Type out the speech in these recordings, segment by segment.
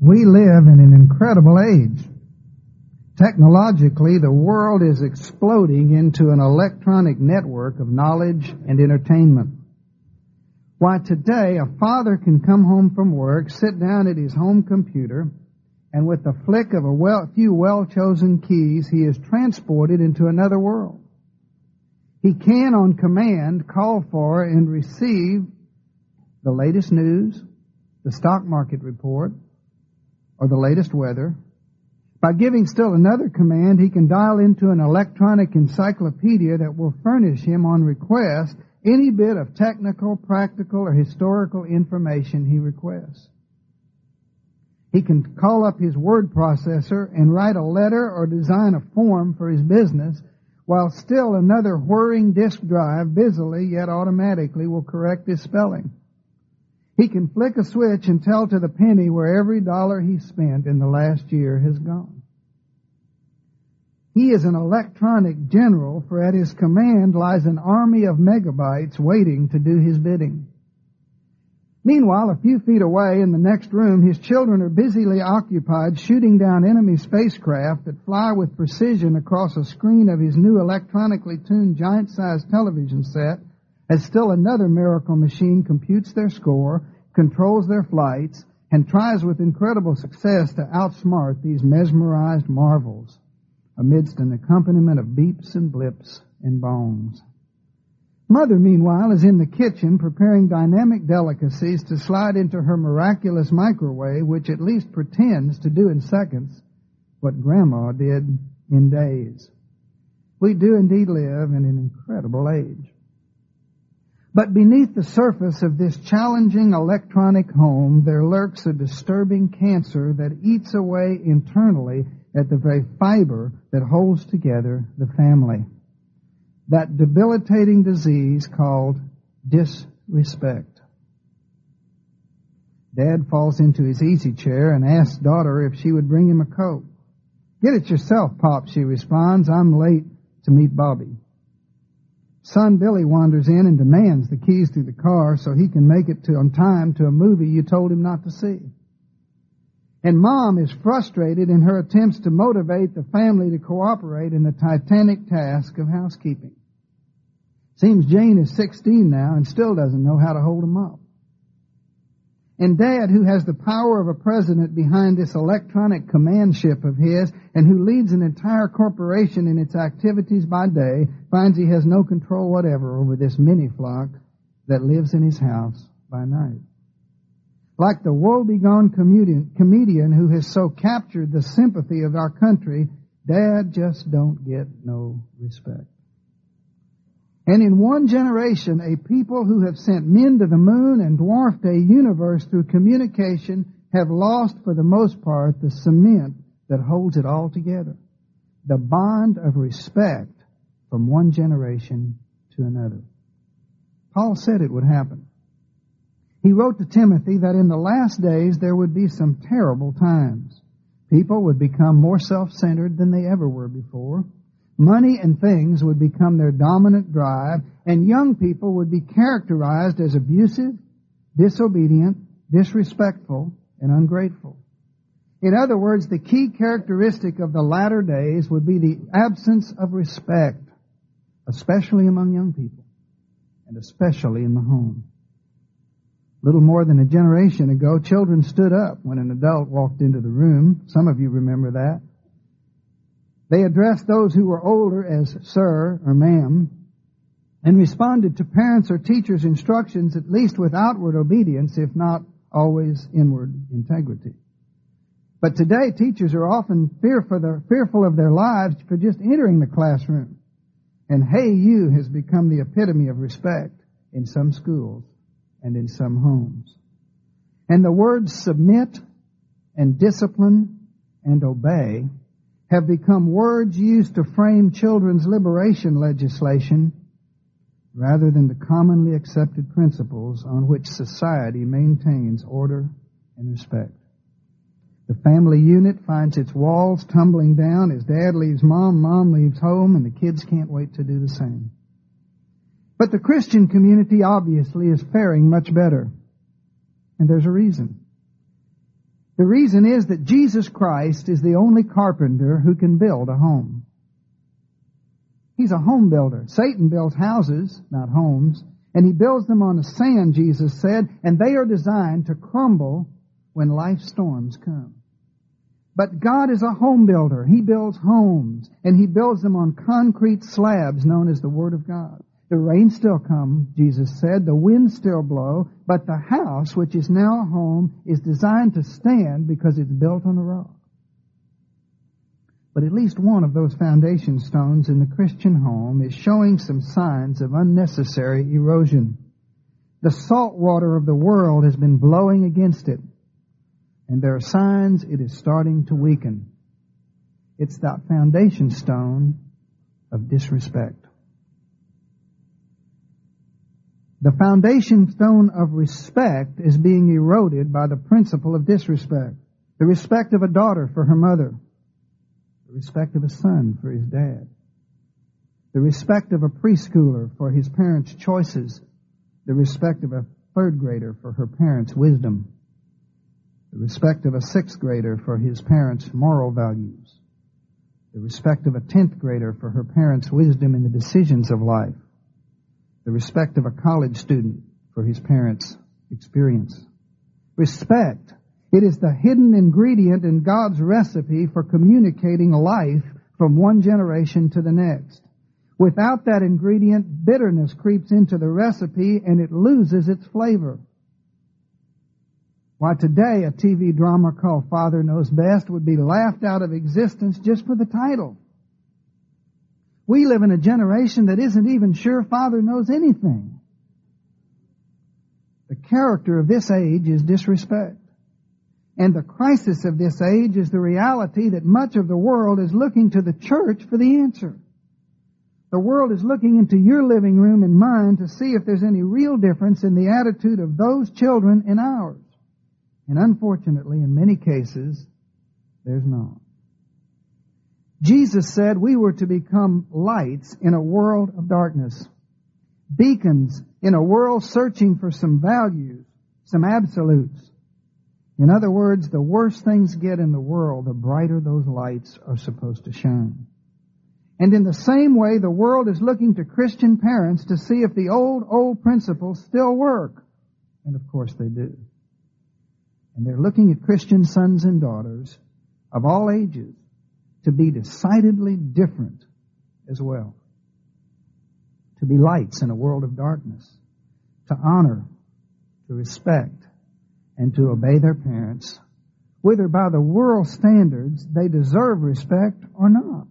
We live in an incredible age. Technologically, the world is exploding into an electronic network of knowledge and entertainment. Why, today, a father can come home from work, sit down at his home computer, and with the flick of a few well-chosen keys, he is transported into another world. He can, on command, call for and receive the latest news, the stock market report, or the latest weather. By giving still another command, he can dial into an electronic encyclopedia that will furnish him on request any bit of technical, practical, or historical information he requests. He can call up his word processor and write a letter or design a form for his business, while still another whirring disk drive busily yet automatically will correct his spelling. He can flick a switch and tell to the penny where every dollar he spent in the last year has gone. He is an electronic general, for at his command lies an army of megabytes waiting to do his bidding. Meanwhile, a few feet away in the next room, his children are busily occupied shooting down enemy spacecraft that fly with precision across a screen of his new electronically tuned giant-sized television set, as still another miracle machine computes their score, controls their flights, and tries with incredible success to outsmart these mesmerized marvels amidst an accompaniment of beeps and blips and bongs. Mother, meanwhile, is in the kitchen preparing dynamic delicacies to slide into her miraculous microwave, which at least pretends to do in seconds what Grandma did in days. We do indeed live in an incredible age. But beneath the surface of this challenging electronic home, there lurks a disturbing cancer that eats away internally at the very fiber that holds together the family. That debilitating disease called disrespect. Dad falls into his easy chair and asks daughter if she would bring him a Coke. "Get it yourself, Pop," she responds. "I'm late to meet Bobby." Son Billy wanders in and demands the keys to the car so he can make it on time to a movie you told him not to see. And Mom is frustrated in her attempts to motivate the family to cooperate in the titanic task of housekeeping. Seems Jane is 16 now and still doesn't know how to hold them up. And Dad, who has the power of a president behind this electronic command ship of his and who leads an entire corporation in its activities by day, finds he has no control whatever over this mini flock that lives in his house by night. Like the woe-begone comedian who has so captured the sympathy of our country, Dad just don't get no respect. And in one generation, a people who have sent men to the moon and dwarfed a universe through communication have lost, for the most part, the cement that holds it all together. The bond of respect from one generation to another. Paul said it would happen. He wrote to Timothy that in the last days there would be some terrible times. People would become more self-centered than they ever were before. Money and things would become their dominant drive, and young people would be characterized as abusive, disobedient, disrespectful, and ungrateful. In other words, the key characteristic of the latter days would be the absence of respect, especially among young people, and especially in the home. Little more than a generation ago, children stood up when an adult walked into the room. Some of you remember that. They addressed those who were older as sir or ma'am and responded to parents' or teachers' instructions at least with outward obedience, if not always inward integrity. But today, teachers are often fearful of their lives for just entering the classroom. And "hey, you" has become the epitome of respect in some schools and in some homes. And the words submit and discipline and obey have become words used to frame children's liberation legislation rather than the commonly accepted principles on which society maintains order and respect. The family unit finds its walls tumbling down as Dad leaves Mom leaves home, and the kids can't wait to do the same. But the Christian community obviously is faring much better. And there's a reason. The reason is that Jesus Christ is the only carpenter who can build a home. He's a home builder. Satan builds houses, not homes, and he builds them on the sand, Jesus said, and they are designed to crumble when life's storms come. But God is a home builder. He builds homes, and He builds them on concrete slabs known as the Word of God. The rain still comes, Jesus said, the winds still blow, but the house, which is now a home, is designed to stand because it's built on a rock. But at least one of those foundation stones in the Christian home is showing some signs of unnecessary erosion. The salt water of the world has been blowing against it, and there are signs it is starting to weaken. It's that foundation stone of disrespect. The foundation stone of respect is being eroded by the principle of disrespect. The respect of a daughter for her mother. The respect of a son for his dad. The respect of a preschooler for his parents' choices. The respect of a third grader for her parents' wisdom. The respect of a sixth grader for his parents' moral values. The respect of a 10th grader for her parents' wisdom in the decisions of life. The respect of a college student for his parents' experience. Respect. It is the hidden ingredient in God's recipe for communicating life from one generation to the next. Without that ingredient, bitterness creeps into the recipe and it loses its flavor. Why, today a TV drama called Father Knows Best would be laughed out of existence just for the title. We live in a generation that isn't even sure Father knows anything. The character of this age is disrespect. And the crisis of this age is the reality that much of the world is looking to the church for the answer. The world is looking into your living room and mine to see if there's any real difference in the attitude of those children and ours. And unfortunately, in many cases, there's not. Jesus said we were to become lights in a world of darkness. Beacons in a world searching for some values, some absolutes. In other words, the worse things get in the world, the brighter those lights are supposed to shine. And in the same way, the world is looking to Christian parents to see if the old principles still work. And of course they do. And they're looking at Christian sons and daughters of all ages to be decidedly different as well. To be lights in a world of darkness. To honor, to respect, and to obey their parents, whether by the world standards they deserve respect or not.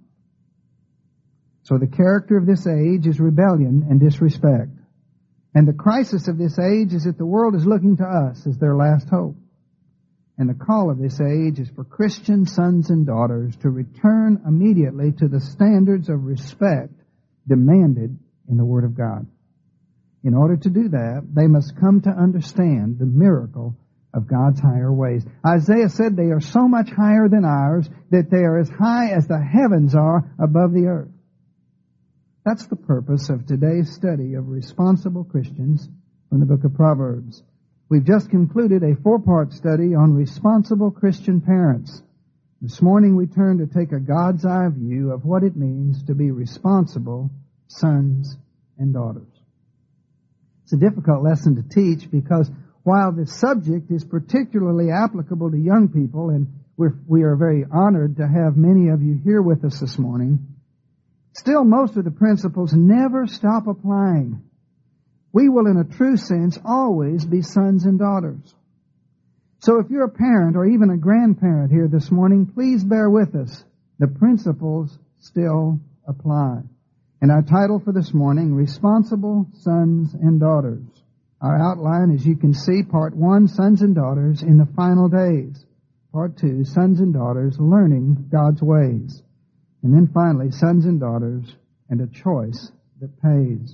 So the character of this age is rebellion and disrespect. And the crisis of this age is that the world is looking to us as their last hope. And the call of this age is for Christian sons and daughters to return immediately to the standards of respect demanded in the Word of God. In order to do that, they must come to understand the miracle of God's higher ways. Isaiah said they are so much higher than ours that they are as high as the heavens are above the earth. That's the purpose of today's study of responsible Christians from the book of Proverbs. We've just concluded a 4-part study on responsible Christian parents. This morning we turn to take a God's eye view of what it means to be responsible sons and daughters. It's a difficult lesson to teach because while this subject is particularly applicable to young people, and we are very honored to have many of you here with us this morning, still most of the principles never stop applying. We will, in a true sense, always be sons and daughters. So if you're a parent or even a grandparent here this morning, please bear with us. The principles still apply. And our title for this morning, Responsible Sons and Daughters. Our outline, as you can see, Part 1, Sons and Daughters in the Final Days. Part 2, Sons and Daughters Learning God's Ways. And then finally, Sons and Daughters and a Choice that Pays.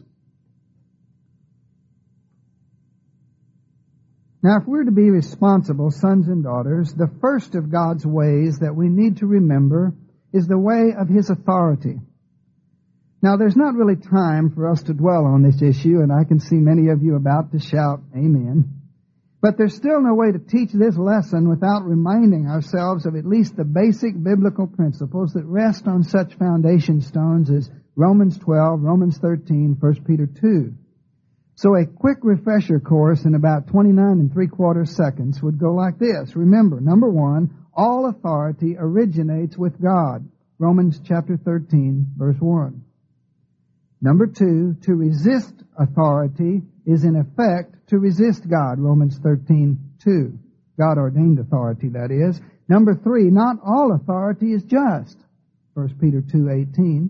Now, if we're to be responsible sons and daughters, the first of God's ways that we need to remember is the way of His authority. Now, there's not really time for us to dwell on this issue, and I can see many of you about to shout, Amen. But there's still no way to teach this lesson without reminding ourselves of at least the basic biblical principles that rest on such foundation stones as Romans 12, Romans 13, 1 Peter 2. So a quick refresher course in about 29 3/4 seconds would go like this. Remember, number one, all authority originates with God. Romans chapter 13, verse 1. Number two, to resist authority is in effect to resist God. Romans 13, 2. God ordained authority, that is. Number three, not all authority is just. 1 Peter 2, 18.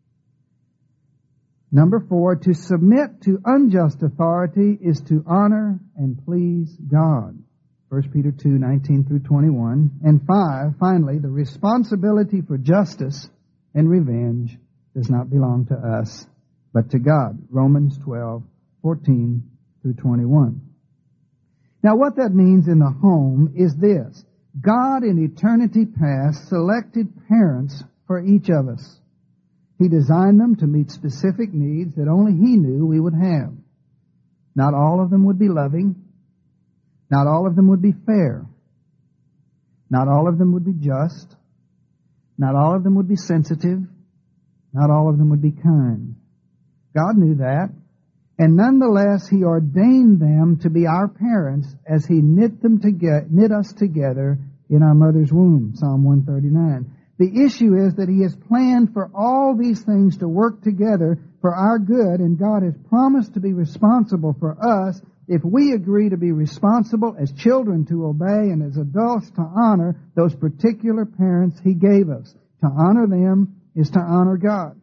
Number four, to submit to unjust authority is to honor and please God. 1 Peter 2, 19 through 21. And finally, the responsibility for justice and revenge does not belong to us, but to God. Romans 12, 14 through 21. Now what that means in the home is this. God in eternity past selected parents for each of us. He designed them to meet specific needs that only He knew we would have. Not all of them would be loving. Not all of them would be fair. Not all of them would be just. Not all of them would be sensitive. Not all of them would be kind. God knew that. And nonetheless, He ordained them to be our parents as He knit us together in our mother's womb. Psalm 139. The issue is that He has planned for all these things to work together for our good, and God has promised to be responsible for us if we agree to be responsible as children to obey and as adults to honor those particular parents He gave us. To honor them is to honor God.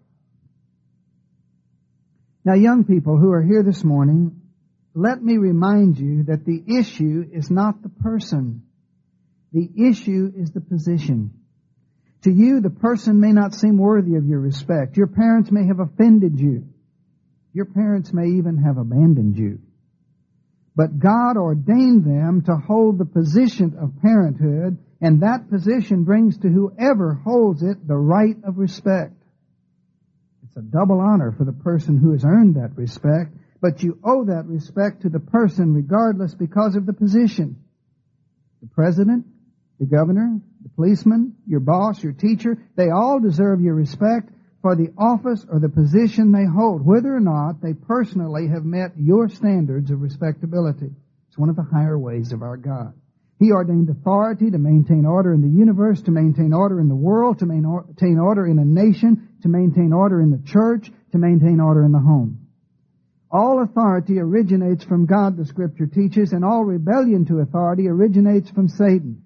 Now, young people who are here this morning, let me remind you that the issue is not the person. The issue is the position. To you, the person may not seem worthy of your respect. Your parents may have offended you. Your parents may even have abandoned you. But God ordained them to hold the position of parenthood, and that position brings to whoever holds it the right of respect. It's a double honor for the person who has earned that respect, but you owe that respect to the person regardless because of the position. The president, the governor, the policeman, your boss, your teacher, they all deserve your respect for the office or the position they hold, whether or not they personally have met your standards of respectability. It's one of the higher ways of our God. He ordained authority to maintain order in the universe, to maintain order in the world, to maintain order in a nation, to maintain order in the church, to maintain order in the home. All authority originates from God, the Scripture teaches, and all rebellion to authority originates from Satan.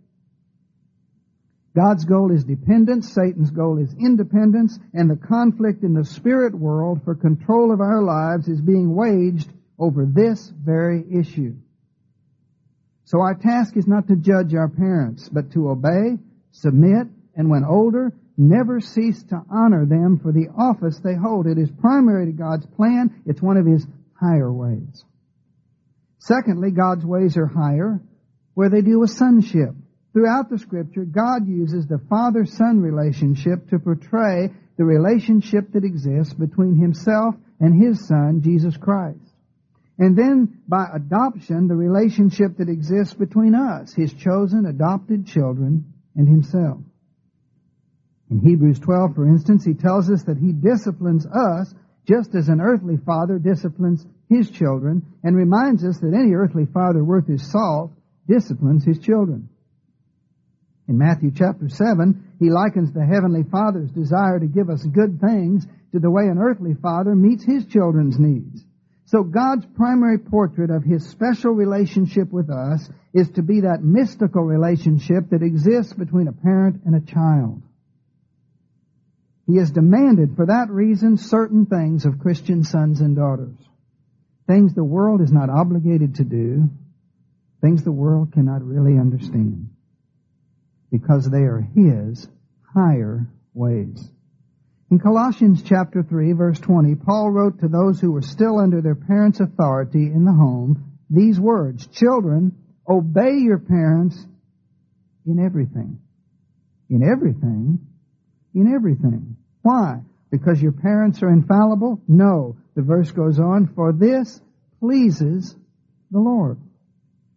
God's goal is dependence, Satan's goal is independence, and the conflict in the spirit world for control of our lives is being waged over this very issue. So our task is not to judge our parents, but to obey, submit, and when older, never cease to honor them for the office they hold. It is primary to God's plan. It's one of His higher ways. Secondly, God's ways are higher where they deal with sonship. Throughout the Scripture, God uses the father-son relationship to portray the relationship that exists between Himself and His Son, Jesus Christ. And then, by adoption, the relationship that exists between us, His chosen, adopted children, and Himself. In Hebrews 12, for instance, He tells us that He disciplines us just as an earthly father disciplines his children, and reminds us that any earthly father worth his salt disciplines his children. In Matthew chapter 7, He likens the Heavenly Father's desire to give us good things to the way an earthly father meets his children's needs. So God's primary portrait of His special relationship with us is to be that mystical relationship that exists between a parent and a child. He has demanded for that reason certain things of Christian sons and daughters. Things the world is not obligated to do. Things the world cannot really understand. Because they are His higher ways. In Colossians chapter 3, verse 20, Paul wrote to those who were still under their parents' authority in the home these words, "Children, obey your parents in everything." In everything? In everything. Why? Because your parents are infallible? No. The verse goes on, "For this pleases the Lord."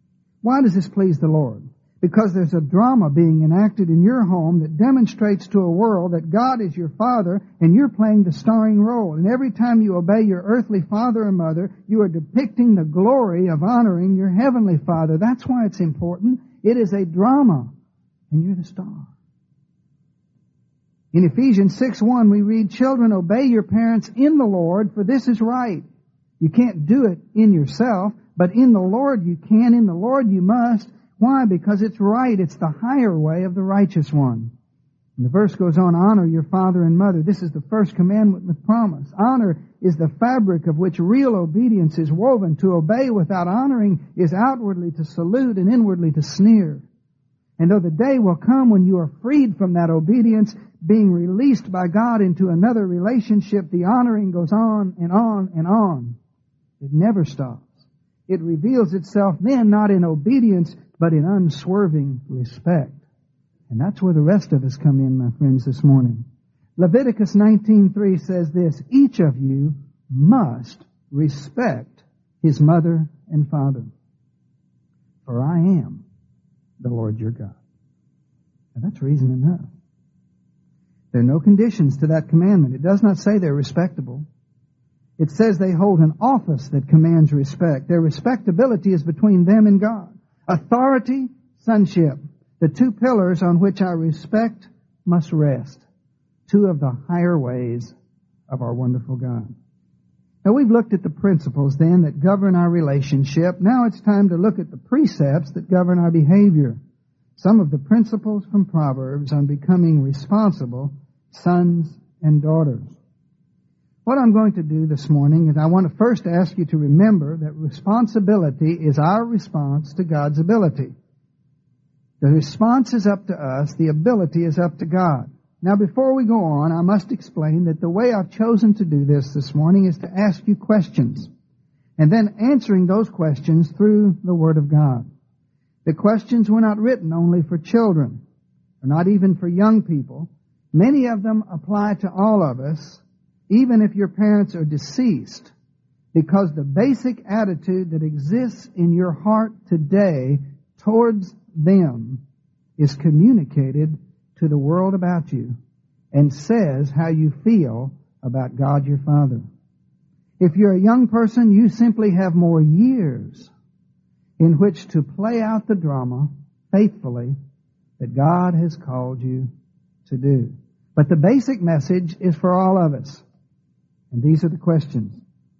Why does this please the Lord? Because there's a drama being enacted in your home that demonstrates to a world that God is your Father and you're playing the starring role. And every time you obey your earthly father or mother, you are depicting the glory of honoring your heavenly Father. That's why it's important. It is a drama, and you're the star. In Ephesians 6:1, we read, "Children, obey your parents in the Lord, for this is right." You can't do it in yourself, but in the Lord you can. In the Lord you must. Why? Because it's right. It's the higher way of the righteous one. And the verse goes on, "Honor your father and mother." This is the first commandment with promise. Honor is the fabric of which real obedience is woven. To obey without honoring is outwardly to salute and inwardly to sneer. And though the day will come when you are freed from that obedience, being released by God into another relationship, the honoring goes on and on and on. It never stops. It reveals itself then not in obedience, but in unswerving respect. And that's where the rest of us come in, my friends, this morning. Leviticus 19:3 says this, "Each of you must respect his mother and father, for I am the Lord your God." And that's reason enough. There are no conditions to that commandment. It does not say they're respectable. It says they hold an office that commands respect. Their respectability is between them and God. Authority, sonship. The two pillars on which our respect must rest. Two of the higher ways of our wonderful God. Now we've looked at the principles then that govern our relationship. Now it's time to look at the precepts that govern our behavior. Some of the principles from Proverbs on becoming responsible sons and daughters. What I'm going to do this morning is I want to first ask you to remember that responsibility is our response to God's ability. The response is up to us. The ability is up to God. Now, before we go on, I must explain that the way I've chosen to do this morning is to ask you questions, and then answering those questions through the Word of God. The questions were not written only for children, or not even for young people. Many of them apply to all of us, even if your parents are deceased, because the basic attitude that exists in your heart today towards them is communicated to the world about you and says how you feel about God your Father. If you're a young person, you simply have more years in which to play out the drama faithfully that God has called you to do. But the basic message is for all of us. And these are the questions.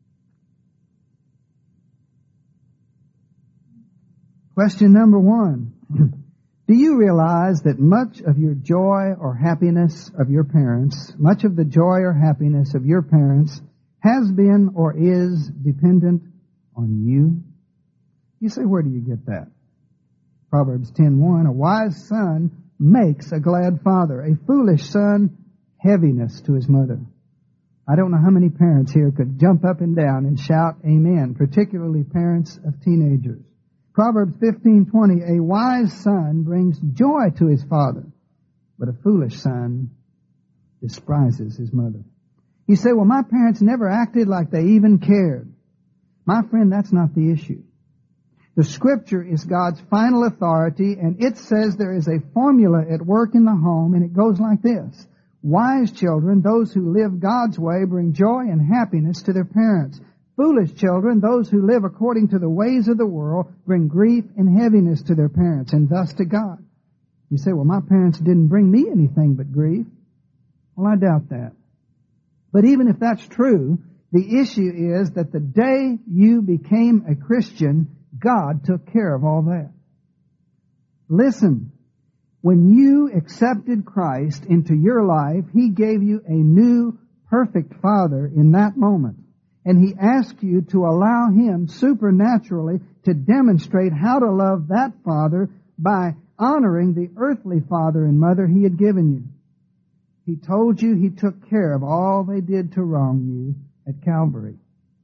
Question number 1. Do you realize that much of your joy or happiness of your parents, much of the joy or happiness of your parents has been or is dependent on you? You say, where do you get that? Proverbs 10:1, "A wise son makes a glad father, a foolish son heaviness to his mother." I don't know how many parents here could jump up and down and shout amen, particularly parents of teenagers. Proverbs 15:20, "A wise son brings joy to his father, but a foolish son despises his mother." You say, well, my parents never acted like they even cared. My friend, that's not the issue. The Scripture is God's final authority, and it says there is a formula at work in the home, and it goes like this. Wise children, those who live God's way, bring joy and happiness to their parents. Foolish children, those who live according to the ways of the world, bring grief and heaviness to their parents, and thus to God. You say, well, my parents didn't bring me anything but grief. Well, I doubt that. But even if that's true, the issue is that the day you became a Christian, God took care of all that. Listen, when you accepted Christ into your life, He gave you a new, perfect Father in that moment. And He asked you to allow Him supernaturally to demonstrate how to love that Father by honoring the earthly father and mother He had given you. He told you He took care of all they did to wrong you at Calvary.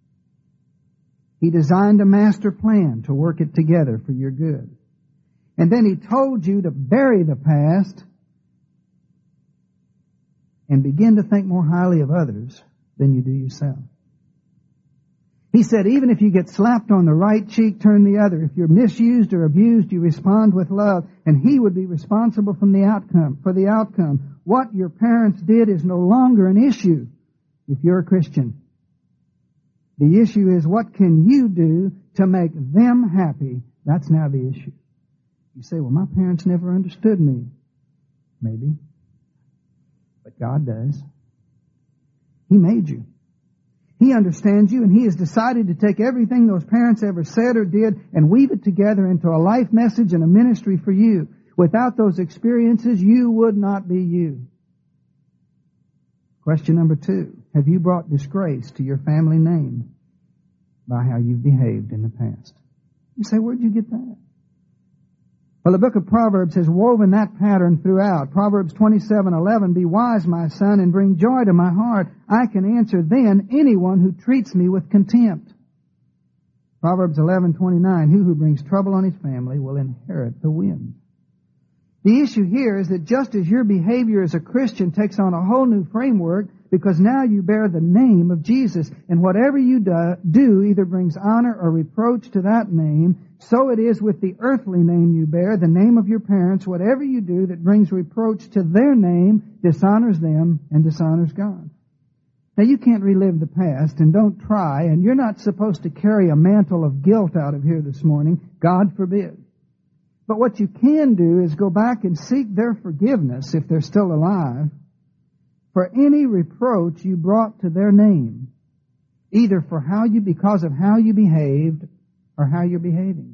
He designed a master plan to work it together for your good. And then He told you to bury the past and begin to think more highly of others than you do yourself. He said, even if you get slapped on the right cheek, turn the other. If you're misused or abused, you respond with love, and He would be responsible for the outcome. What your parents did is no longer an issue if you're a Christian. The issue is, what can you do to make them happy? That's now the issue. You say, well, my parents never understood me. Maybe. But God does. He made you. He understands you, and He has decided to take everything those parents ever said or did and weave it together into a life message and a ministry for you. Without those experiences, you would not be you. Question number 2. Have you brought disgrace to your family name by how you've behaved in the past? You say, where'd you get that? Well, the book of Proverbs has woven that pattern throughout. Proverbs 27:11, be wise, my son, and bring joy to my heart. I can answer then anyone who treats me with contempt. Proverbs 11:29, who brings trouble on his family will inherit the wind. The issue here is that just as your behavior as a Christian takes on a whole new framework, because now you bear the name of Jesus, and whatever you do either brings honor or reproach to that name, so it is with the earthly name you bear, the name of your parents. Whatever you do that brings reproach to their name dishonors them and dishonors God. Now, you can't relive the past, and don't try, and you're not supposed to carry a mantle of guilt out of here this morning. God forbid. But what you can do is go back and seek their forgiveness, if they're still alive, for any reproach you brought to their name, either because of how you behaved or how you're behaving.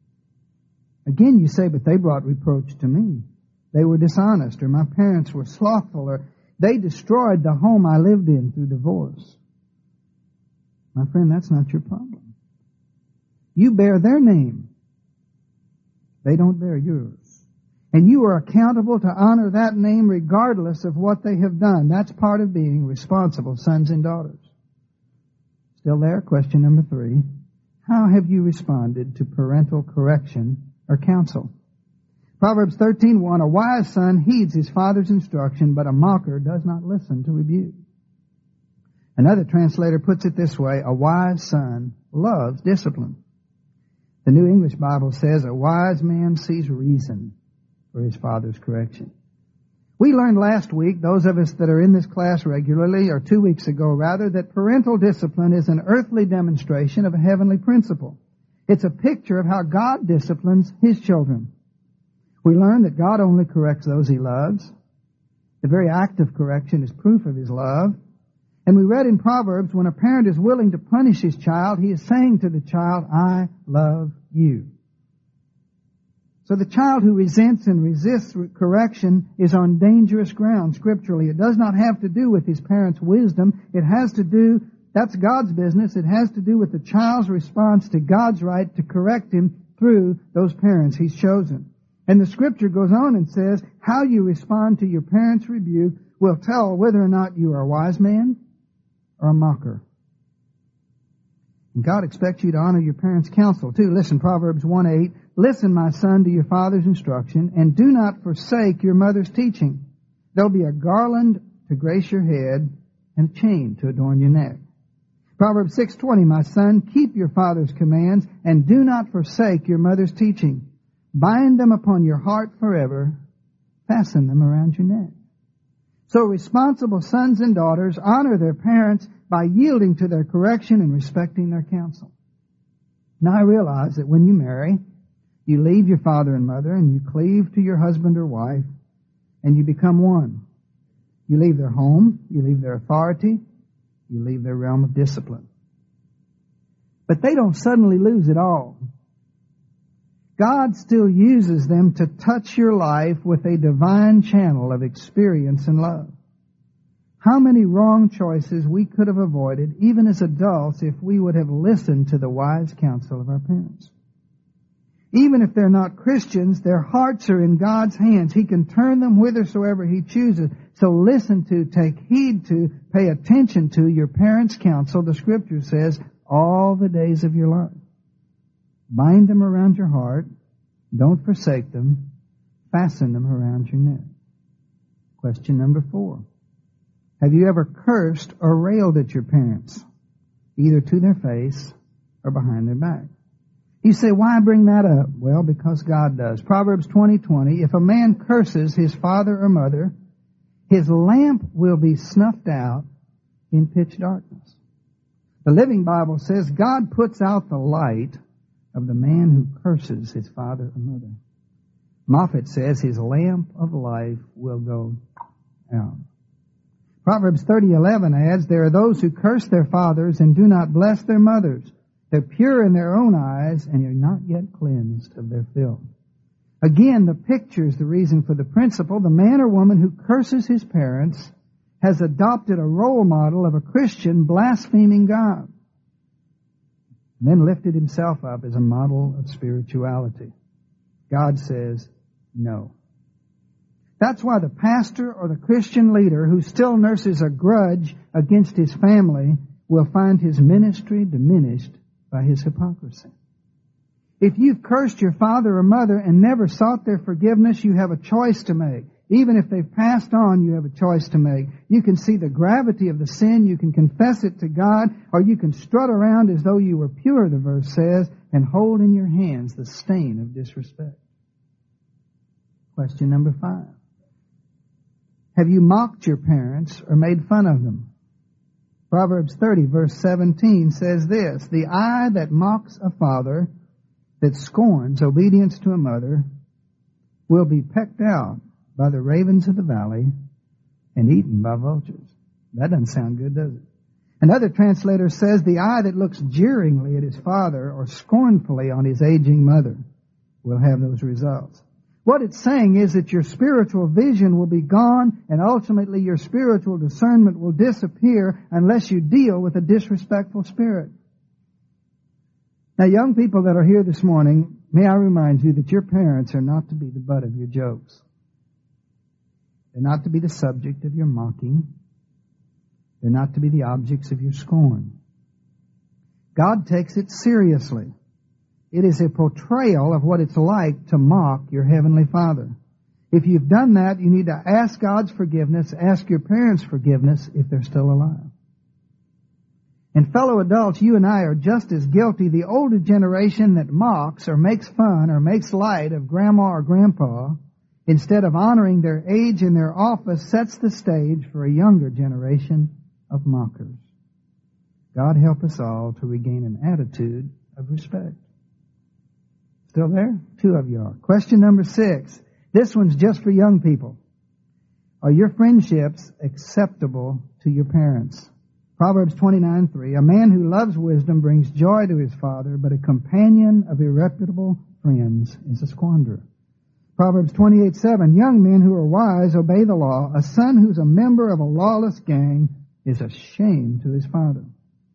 Again, you say, but they brought reproach to me. They were dishonest, or my parents were slothful, or they destroyed the home I lived in through divorce. My friend, that's not your problem. You bear their name. They don't bear yours. And you are accountable to honor that name regardless of what they have done. That's part of being responsible sons and daughters. Still there? Question number 3. How have you responded to parental correction or counsel? Proverbs 13:1, a wise son heeds his father's instruction, but a mocker does not listen to rebuke. Another translator puts it this way, a wise son loves discipline. The New English Bible says, a wise man sees reason for his father's correction. We learned last week, those of us that are in this class regularly, or 2 weeks ago rather, that parental discipline is an earthly demonstration of a heavenly principle. It's a picture of how God disciplines His children. We learned that God only corrects those He loves. The very act of correction is proof of His love. And we read in Proverbs, when a parent is willing to punish his child, he is saying to the child, I love you. So the child who resents and resists correction is on dangerous ground scripturally. It does not have to do with his parents' wisdom. It has to do, that's God's business. It has to do with the child's response to God's right to correct him through those parents He's chosen. And the scripture goes on and says, how you respond to your parents' rebuke will tell whether or not you are a wise man or a mocker. And God expects you to honor your parents' counsel too. Listen, Proverbs 1:8, listen, my son, to your father's instruction, and do not forsake your mother's teaching. There'll be a garland to grace your head and a chain to adorn your neck. Proverbs 6:20, my son, keep your father's commands and do not forsake your mother's teaching. Bind them upon your heart forever. Fasten them around your neck. So responsible sons and daughters honor their parents by yielding to their correction and respecting their counsel. Now I realize that when you marry, you leave your father and mother and you cleave to your husband or wife and you become one. You leave their home, you leave their authority, you leave their realm of discipline. But they don't suddenly lose it all. God still uses them to touch your life with a divine channel of experience and love. How many wrong choices we could have avoided, even as adults, if we would have listened to the wise counsel of our parents. Even if they're not Christians, their hearts are in God's hands. He can turn them whithersoever He chooses. So listen to, take heed to, pay attention to your parents' counsel, the Scripture says, all the days of your life. Bind them around your heart. Don't forsake them. Fasten them around your neck. Question number 4. Have you ever cursed or railed at your parents? either to their face or behind their back. You say, why bring that up? Well, because God does. Proverbs 20:20, if a man curses his father or mother, his lamp will be snuffed out in pitch darkness. The Living Bible says God puts out the light of the man who curses his father or mother. Moffat says his lamp of life will go out. Proverbs 30:11 adds, there are those who curse their fathers and do not bless their mothers. They're pure in their own eyes and are not yet cleansed of their filth. Again, the picture is the reason for the principle. The man or woman who curses his parents has adopted a role model of a Christian blaspheming God, and then lifted himself up as a model of spirituality. God says no. That's why the pastor or the Christian leader who still nurses a grudge against his family will find his ministry diminished by his hypocrisy. If you've cursed your father or mother and never sought their forgiveness, you have a choice to make. Even if they've passed on, you have a choice to make. You can see the gravity of the sin, you can confess it to God, or you can strut around as though you were pure, the verse says, and hold in your hands the stain of disrespect. Question number 5. Have you mocked your parents or made fun of them? Proverbs 30, verse 17 says this, the eye that mocks a father, that scorns obedience to a mother, will be pecked out by the ravens of the valley and eaten by vultures. That doesn't sound good, does it? Another translator says, the eye that looks jeeringly at his father or scornfully on his aging mother will have those results. What it's saying is that your spiritual vision will be gone, and ultimately your spiritual discernment will disappear unless you deal with a disrespectful spirit. Now, young people that are here this morning, may I remind you that your parents are not to be the butt of your jokes. They're not to be the subject of your mocking. They're not to be the objects of your scorn. God takes it seriously. It is a portrayal of what it's like to mock your Heavenly Father. If you've done that, you need to ask God's forgiveness, ask your parents' forgiveness if they're still alive. And fellow adults, you and I are just as guilty. The older generation that mocks or makes fun or makes light of grandma or grandpa, instead of honoring their age and their office, sets the stage for a younger generation of mockers. God help us all to regain an attitude of respect. Still there? 2 of you are. Question number 6. This one's just for young people. Are your friendships acceptable to your parents? Proverbs 29:3. A man who loves wisdom brings joy to his father, but a companion of irreputable friends is a squanderer. Proverbs 28:7. Young men who are wise obey the law. A son who's a member of a lawless gang is a shame to his father.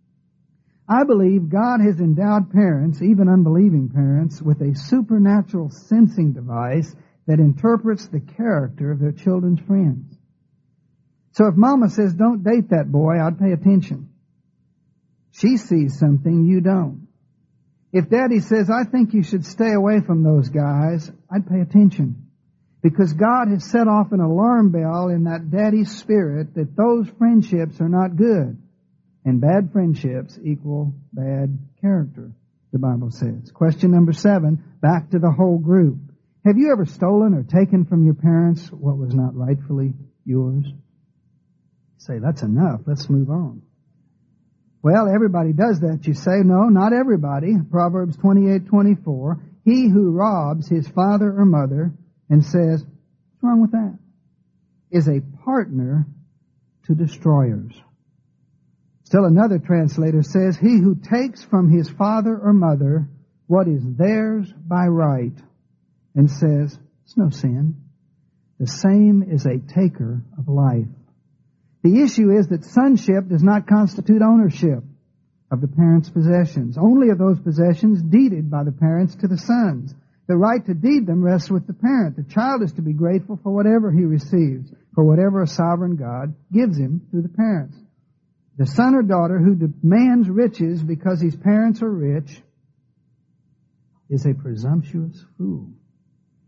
I believe God has endowed parents, even unbelieving parents, with a supernatural sensing device that interprets the character of their children's friends. So if Mama says, don't date that boy, I'd pay attention. She sees something you don't. If Daddy says, I think you should stay away from those guys, I'd pay attention. Because God has set off an alarm bell in that daddy's spirit that those friendships are not good. And bad friendships equal bad character, the Bible says. Question number 7, back to the whole group. Have you ever stolen or taken from your parents what was not rightfully yours? Say, that's enough. Let's move on. Well, everybody does that. You say, no, not everybody. Proverbs 28:24. He who robs his father or mother and says, what's wrong with that? Is a partner to destroyers. Still another translator says, he who takes from his father or mother what is theirs by right and says, it's no sin, the same is a taker of life. The issue is that sonship does not constitute ownership of the parents' possessions, only of those possessions deeded by the parents to the sons. The right to deed them rests with the parent. The child is to be grateful for whatever he receives, for whatever a sovereign God gives him through the parents. The son or daughter who demands riches because his parents are rich is a presumptuous fool.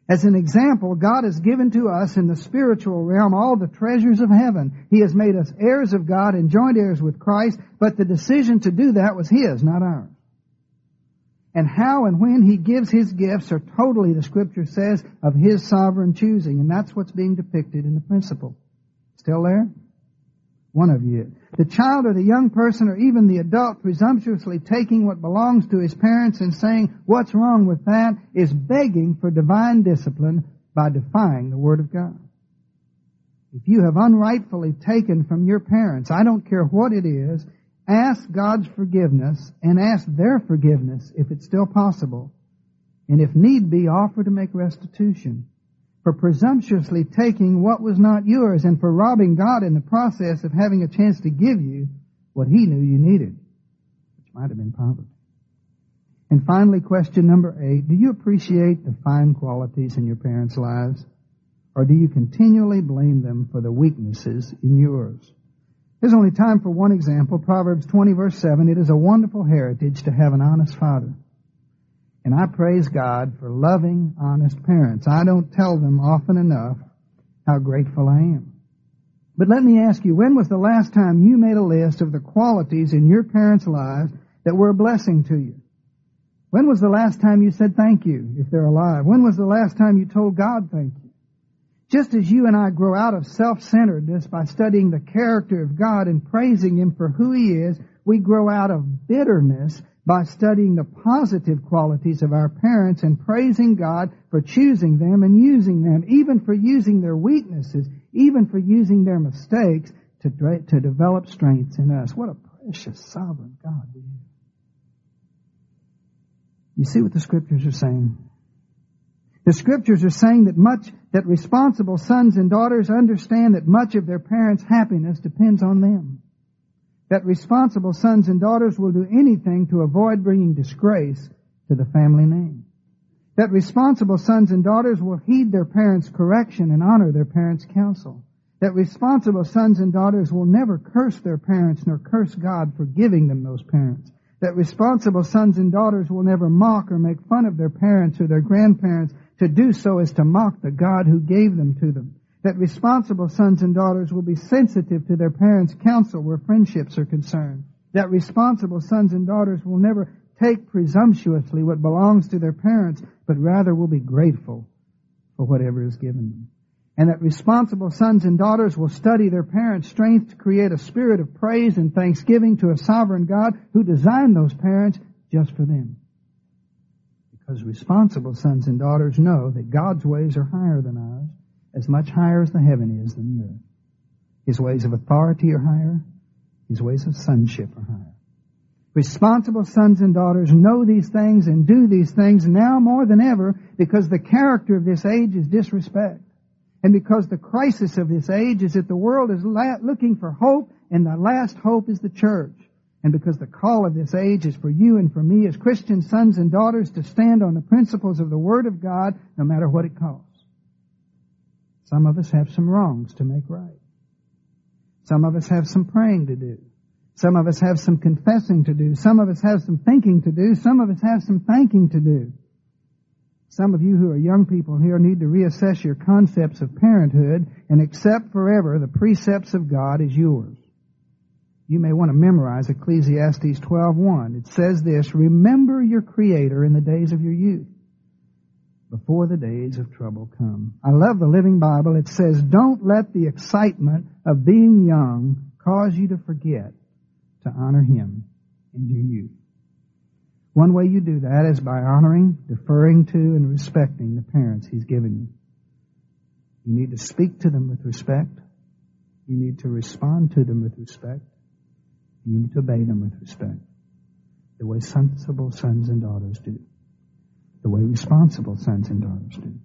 As an example, God has given to us in the spiritual realm all the treasures of heaven. He has made us heirs of God and joint heirs with Christ, but the decision to do that was His, not ours. And how and when He gives His gifts are totally, the Scripture says, of His sovereign choosing. And that's what's being depicted in the principle. Still there? One of you. The child or the young person or even the adult presumptuously taking what belongs to his parents and saying, "What's wrong with that?" is begging for divine discipline by defying the Word of God. If you have unrightfully taken from your parents, I don't care what it is, ask God's forgiveness and ask their forgiveness if it's still possible. And if need be, offer to make restitution for presumptuously taking what was not yours and for robbing God in the process of having a chance to give you what He knew you needed, which might have been poverty. And finally, question number 8, do you appreciate the fine qualities in your parents' lives, or do you continually blame them for the weaknesses in yours? There's only time for one example. Proverbs 20, verse 7, it is a wonderful heritage to have an honest father. And I praise God for loving, honest parents. I don't tell them often enough how grateful I am. But let me ask you, when was the last time you made a list of the qualities in your parents' lives that were a blessing to you? When was the last time you said thank you, if they're alive? When was the last time you told God thank you? Just as you and I grow out of self-centeredness by studying the character of God and praising Him for who He is, we grow out of bitterness by studying the positive qualities of our parents and praising God for choosing them and using them, even for using their weaknesses, even for using their mistakes to develop strengths in us. What a precious, sovereign God we have. You see what the Scriptures are saying? The Scriptures are saying that responsible sons and daughters understand that much of their parents' happiness depends on them. That responsible sons and daughters will do anything to avoid bringing disgrace to the family name. That responsible sons and daughters will heed their parents' correction and honor their parents' counsel. That responsible sons and daughters will never curse their parents nor curse God for giving them those parents. That responsible sons and daughters will never mock or make fun of their parents or their grandparents. To do so is to mock the God who gave them to them. That responsible sons and daughters will be sensitive to their parents' counsel where friendships are concerned. That responsible sons and daughters will never take presumptuously what belongs to their parents, but rather will be grateful for whatever is given them. And that responsible sons and daughters will study their parents' strength to create a spirit of praise and thanksgiving to a sovereign God who designed those parents just for them. Because responsible sons and daughters know that God's ways are higher than ours, as much higher as the heaven is than the earth. His ways of authority are higher. His ways of sonship are higher. Responsible sons and daughters know these things and do these things now more than ever because the character of this age is disrespect. And because the crisis of this age is that the world is looking for hope, and the last hope is the church. And because the call of this age is for you and for me as Christian sons and daughters to stand on the principles of the Word of God no matter what it costs. Some of us have some wrongs to make right. Some of us have some praying to do. Some of us have some confessing to do. Some of us have some thinking to do. Some of us have some thanking to do. Some of you who are young people here need to reassess your concepts of parenthood and accept forever the precepts of God as yours. You may want to memorize Ecclesiastes 12:1. It says this, remember your Creator in the days of your youth, before the days of trouble come. I love the Living Bible. It says, don't let the excitement of being young cause you to forget to honor Him in your youth. One way you do that is by honoring, deferring to, and respecting the parents He's given you. You need to speak to them with respect. You need to respond to them with respect. You need to obey them with respect. The way sensible sons and daughters do. The way responsible sons and daughters do.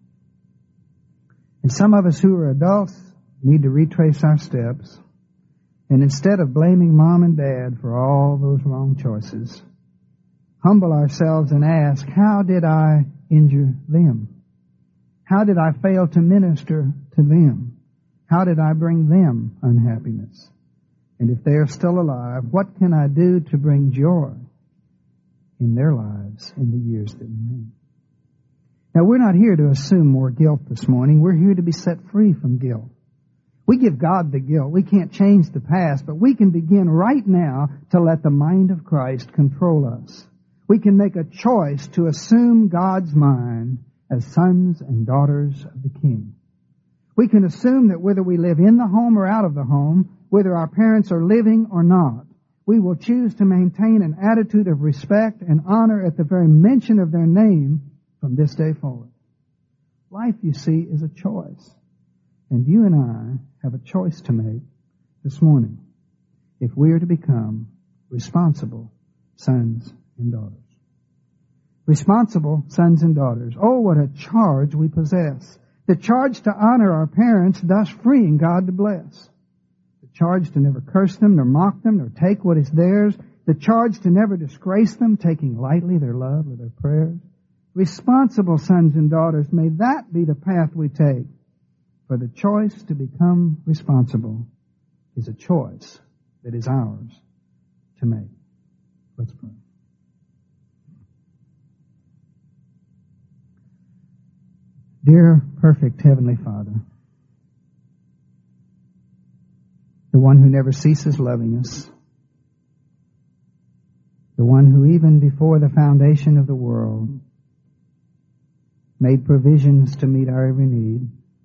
And some of us who are adults need to retrace our steps. And instead of blaming mom and dad for all those wrong choices, humble ourselves and ask, how did I injure them? How did I fail to minister to them? How did I bring them unhappiness? And if they are still alive, what can I do to bring joy in their lives in the years that remain? Now, we're not here to assume more guilt this morning. We're here to be set free from guilt. We give God the guilt. We can't change the past, but we can begin right now to let the mind of Christ control us. We can make a choice to assume God's mind as sons and daughters of the King. We can assume that whether we live in the home or out of the home, whether our parents are living or not, we will choose to maintain an attitude of respect and honor at the very mention of their name from this day forward. Life, you see, is a choice. And you and I have a choice to make this morning if we are to become responsible sons and daughters. Responsible sons and daughters. Oh, what a charge we possess. The charge to honor our parents, thus freeing God to bless. The charge to never curse them, nor mock them, nor take what is theirs. The charge to never disgrace them, taking lightly their love or their prayers. Responsible sons and daughters, may that be the path we take. For the choice to become responsible is a choice that is ours to make. Let's pray. Dear perfect Heavenly Father, the one who never ceases loving us, the one who even before the foundation of the world made provisions to meet our every need,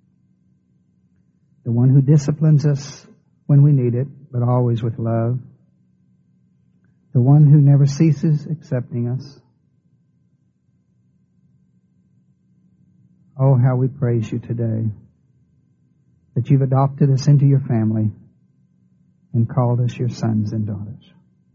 the one who disciplines us when we need it, but always with love, the one who never ceases accepting us. Oh, how we praise you today that you've adopted us into your family and called us your sons and daughters.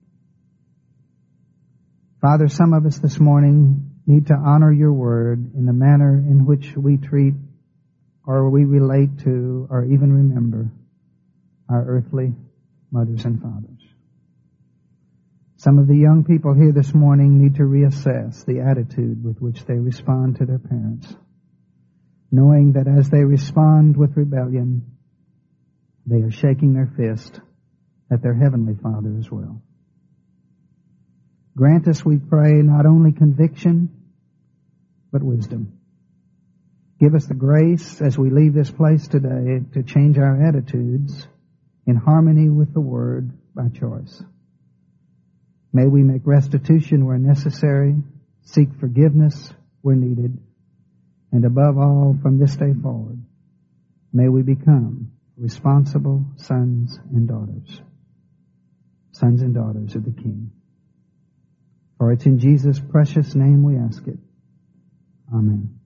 Father, some of us this morning need to honor your word in the manner in which we treat or we relate to or even remember our earthly mothers and fathers. Some of the young people here this morning need to reassess the attitude with which they respond to their parents, knowing that as they respond with rebellion, they are shaking their fist at their Heavenly Father as well. Grant us, we pray, not only conviction, but wisdom. Give us the grace as we leave this place today to change our attitudes in harmony with the Word by choice. May we make restitution where necessary, seek forgiveness where needed, and above all, from this day forward, may we become responsible sons and daughters of the King. For it's in Jesus' precious name we ask it. Amen.